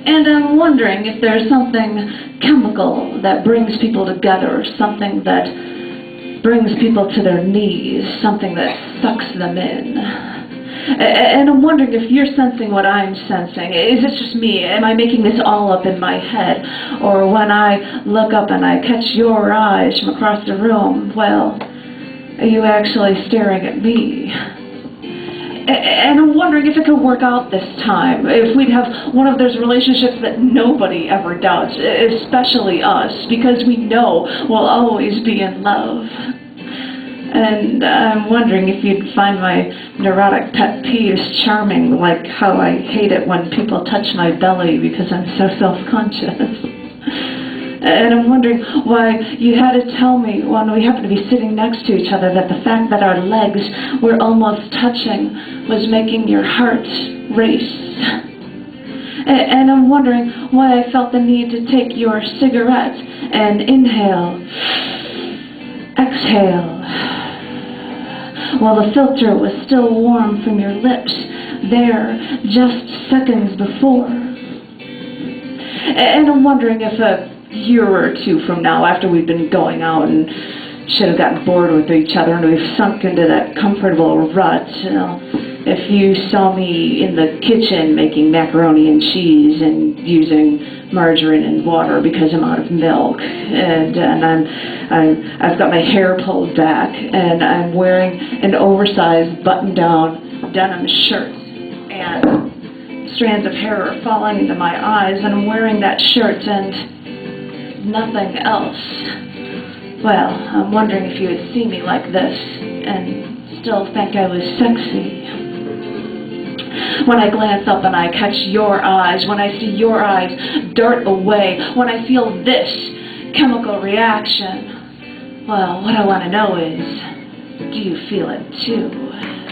And I'm wondering if there's something chemical that brings people together, something that brings people to their knees, something that sucks them in. And I'm wondering if you're sensing what I'm sensing. Is this just me? Am I making this all up in my head? Or when I look up and I catch your eyes from across the room, well, are you actually staring at me? And I'm wondering if it could work out this time, if we'd have one of those relationships that nobody ever does, especially us, because we know we'll always be in love. And I'm wondering if you'd find my neurotic pet peeves charming, like how I hate it when people touch my belly because I'm so self-conscious. And I'm wondering why you had to tell me when we happened to be sitting next to each other that the fact that our legs were almost touching was making your heart race. And I'm wondering why I felt the need to take your cigarette and inhale, exhale, while the filter was still warm from your lips there just seconds before. And I'm wondering if a year or two from now, after we've been going out and should have gotten bored with each other and we've sunk into that comfortable rut, if you saw me in the kitchen making macaroni and cheese and using margarine and water because I'm out of milk, and I've got my hair pulled back and I'm wearing an oversized button-down denim shirt and strands of hair are falling into my eyes and I'm wearing that shirt and nothing else. Well, I'm wondering if you would see me like this and still think I was sexy. When I glance up and I catch your eyes, when I see your eyes dart away, when I feel this chemical reaction, well, what I want to know is, do you feel it too?